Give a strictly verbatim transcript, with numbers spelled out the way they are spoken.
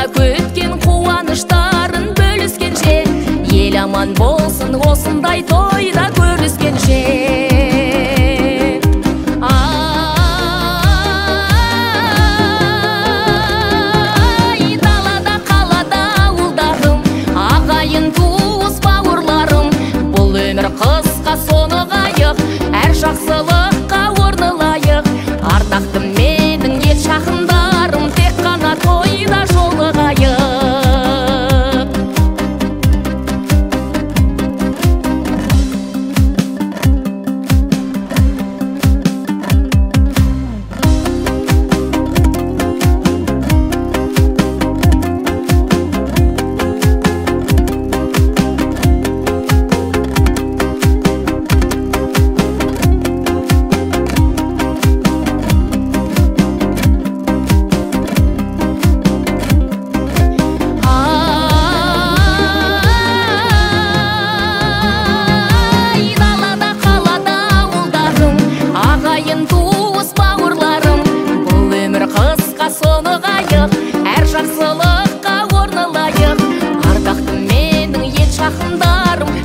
көткен қуаныштарын бөліскенше, ел аман болсын осындай тойда көріскенше. Ай, далада қалада ауылдарым, ағайын туыс бауырларым, бұл өмір қысқа соны қайық, әр жақсылыққа орны лайық. Ардақты менің ел жақындарым, тек қана тойда жолығайық. Соны қайық, әр жақсылыққа орны лайық. Ардақты менің ел жақындарым,